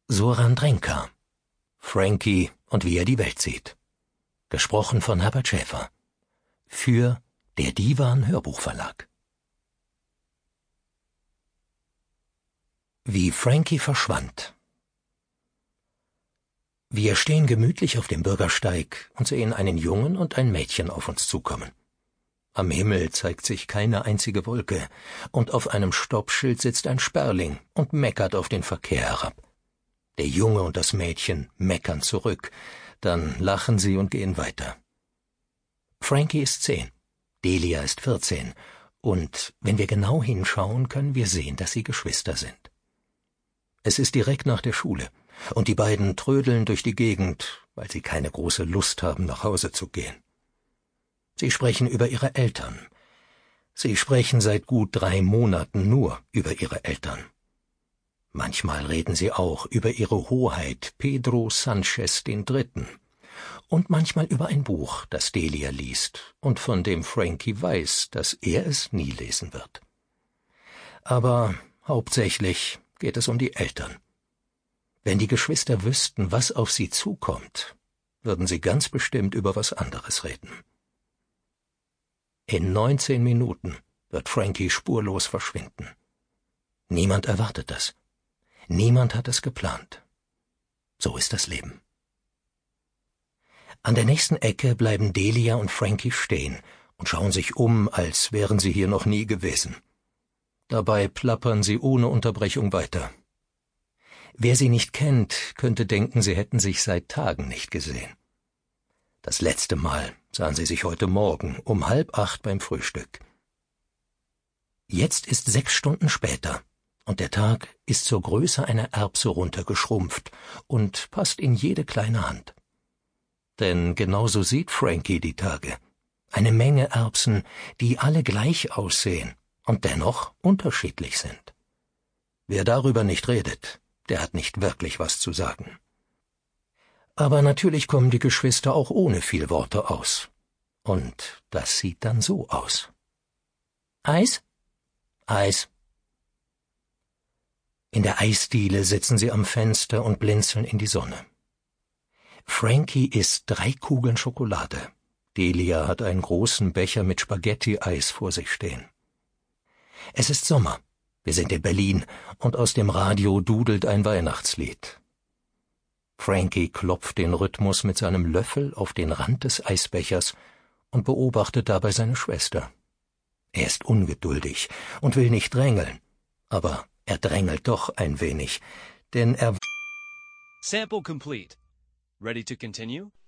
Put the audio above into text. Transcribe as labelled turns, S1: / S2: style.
S1: Soran Drenka. Frankie und wie er die Welt sieht. Gesprochen von Herbert Schäfer. Für der Divan Hörbuchverlag. Wie Frankie verschwand. Wir stehen gemütlich auf dem Bürgersteig und sehen einen Jungen und ein Mädchen auf uns zukommen. Am Himmel zeigt sich keine einzige Wolke, und auf einem Stoppschild sitzt ein Sperling und meckert auf den Verkehr herab. Der Junge und das Mädchen meckern zurück, dann lachen sie und gehen weiter. Frankie ist 10, Delia ist 14, und wenn wir genau hinschauen, können wir sehen, dass sie Geschwister sind. Es ist direkt nach der Schule, und die beiden trödeln durch die Gegend, weil sie keine große Lust haben, nach Hause zu gehen. Sie sprechen über ihre Eltern. Sie sprechen seit gut 3 Monaten nur über ihre Eltern. Manchmal reden sie auch über ihre Hoheit Pedro Sanchez III. Und manchmal über ein Buch, das Delia liest und von dem Frankie weiß, dass er es nie lesen wird. Aber hauptsächlich geht es um die Eltern. Wenn die Geschwister wüssten, was auf sie zukommt, würden sie ganz bestimmt über was anderes reden. In 19 Minuten wird Frankie spurlos verschwinden. Niemand erwartet das. Niemand hat es geplant. So ist das Leben. An der nächsten Ecke bleiben Delia und Frankie stehen und schauen sich um, als wären sie hier noch nie gewesen. Dabei plappern sie ohne Unterbrechung weiter. Wer sie nicht kennt, könnte denken, sie hätten sich seit Tagen nicht gesehen. Das letzte Mal sahen sie sich heute Morgen um 7:30 beim Frühstück. Jetzt ist 6 Stunden später, und der Tag ist zur Größe einer Erbse runtergeschrumpft und passt in jede kleine Hand. Denn genauso sieht Frankie die Tage. Eine Menge Erbsen, die alle gleich aussehen und dennoch unterschiedlich sind. Wer darüber nicht redet, der hat nicht wirklich was zu sagen. Aber natürlich kommen die Geschwister auch ohne viel Worte aus. Und das sieht dann so aus. Eis? Eis. In der Eisdiele sitzen sie am Fenster und blinzeln in die Sonne. Frankie isst 3 Kugeln Schokolade. Delia hat einen großen Becher mit Spaghetti-Eis vor sich stehen. Es ist Sommer. Wir sind in Berlin und aus dem Radio dudelt ein Weihnachtslied. Frankie klopft den Rhythmus mit seinem Löffel auf den Rand des Eisbechers und beobachtet dabei seine Schwester. Er ist ungeduldig und will nicht drängeln, aber er drängelt doch ein wenig, denn er...
S2: Sample complete. Ready to continue?